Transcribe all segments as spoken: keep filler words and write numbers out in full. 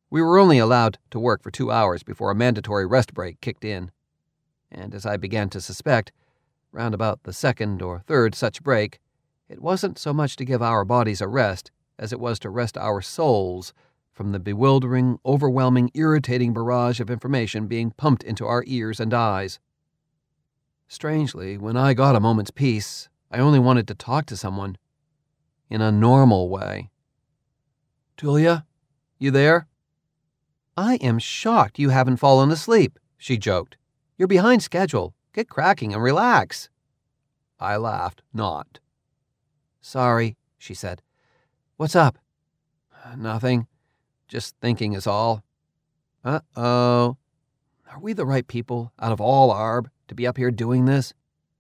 We were only allowed to work for two hours before a mandatory rest break kicked in. And as I began to suspect, round about the second or third such break, it wasn't so much to give our bodies a rest as it was to rest our souls from the bewildering, overwhelming, irritating barrage of information being pumped into our ears and eyes. Strangely, when I got a moment's peace, I only wanted to talk to someone. In a normal way. "Tulia, you there?" "I am shocked you haven't fallen asleep," she joked. "You're behind schedule. Get cracking and relax." I laughed, not. "Sorry," she said. "What's up?" "Nothing. Just thinking is all." "Uh-oh. Are we the right people, out of all Arb, to be up here doing this?"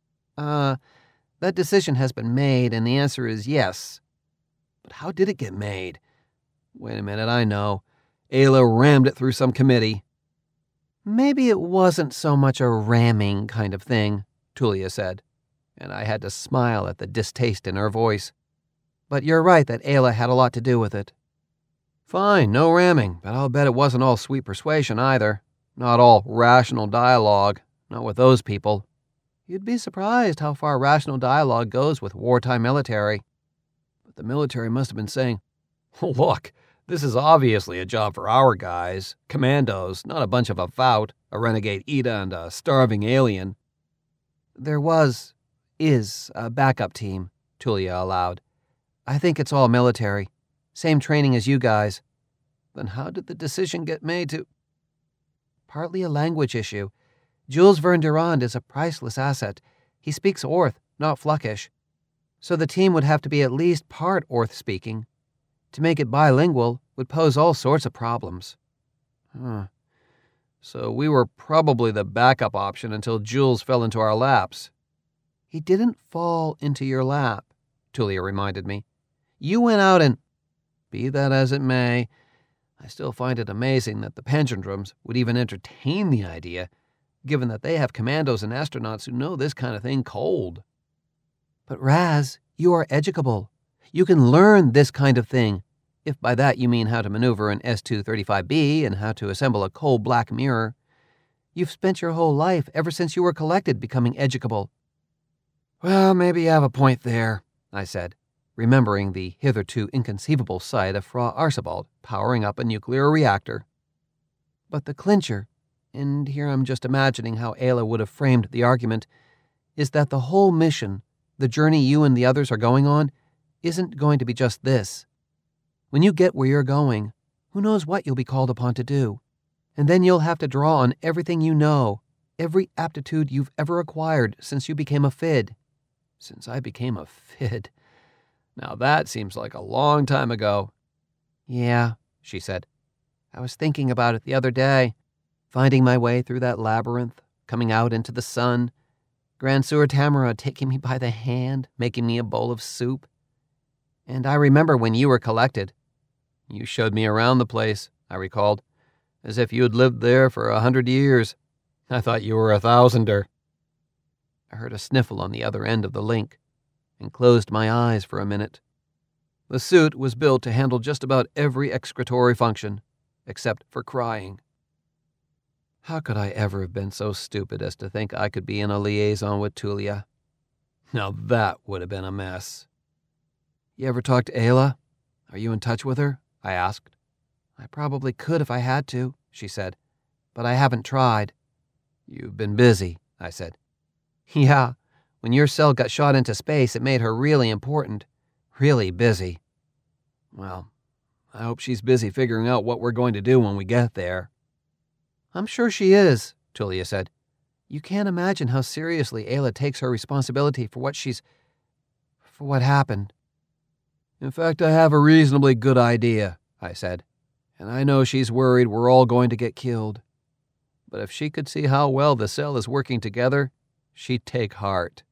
Uh, that decision has been made, and the answer is yes." "But how did it get made?" "Wait a minute, I know. Ayla rammed it through some committee." "Maybe it wasn't so much a ramming kind of thing," Tulia said, and I had to smile at the distaste in her voice. "But you're right that Ayla had a lot to do with it." "Fine, no ramming, but I'll bet it wasn't all sweet persuasion either. Not all rational dialogue, not with those people. You'd be surprised how far rational dialogue goes with wartime military. But the military must have been saying, 'Look, this is obviously a job for our guys, commandos, not a bunch of a Vaut, a renegade Ida, and a starving alien.'" "There was, is, a backup team," Tulia allowed. "I think it's all military. Same training as you guys." "Then how did the decision get made to—" "Partly a language issue. Jules Verne Durand is a priceless asset. He speaks Orth, not Fluckish. So the team would have to be at least part Orth-speaking. To make it bilingual would pose all sorts of problems." "Huh. So we were probably the backup option until Jules fell into our laps." "He didn't fall into your lap," Tulia reminded me. "You went out and—" "Be that as it may, I still find it amazing that the Pendrums would even entertain the idea, given that they have commandos and astronauts who know this kind of thing cold." "But Raz, you are educable. You can learn this kind of thing, if by that you mean how to maneuver an S two thirty-five B and how to assemble a coal black mirror. You've spent your whole life, ever since you were collected, becoming educable." "Well, maybe you have a point there," I said, remembering the hitherto inconceivable sight of Fra Archibald powering up a nuclear reactor. "But the clincher, and here I'm just imagining how Ayla would have framed the argument, is that the whole mission, the journey you and the others are going on, isn't going to be just this. When you get where you're going, who knows what you'll be called upon to do, and then you'll have to draw on everything you know, every aptitude you've ever acquired since you became a F I D. Since I became a F I D. Now that seems like a long time ago." "Yeah," she said. "I was thinking about it the other day, finding my way through that labyrinth, coming out into the sun, Grand Sewer Tamara taking me by the hand, making me a bowl of soup. And I remember when you were collected. You showed me around the place, I recalled, as if you had lived there for a hundred years. I thought you were a thousander." I heard a sniffle on the other end of the link and closed my eyes for a minute. The suit was built to handle just about every excretory function, except for crying. How could I ever have been so stupid as to think I could be in a liaison with Tulia? Now that would have been a mess. "You ever talk to Ayla? Are you in touch with her?" I asked. "I probably could if I had to," she said, "but I haven't tried." "You've been busy," I said. "Yeah, when your cell got shot into space, it made her really important, really busy." "Well, I hope she's busy figuring out what we're going to do when we get there." "I'm sure she is," Tulia said. "You can't imagine how seriously Ayla takes her responsibility for what she's... for what happened." "In fact, I have a reasonably good idea," I said, "and I know she's worried we're all going to get killed. But if she could see how well the cell is working together, she'd take heart."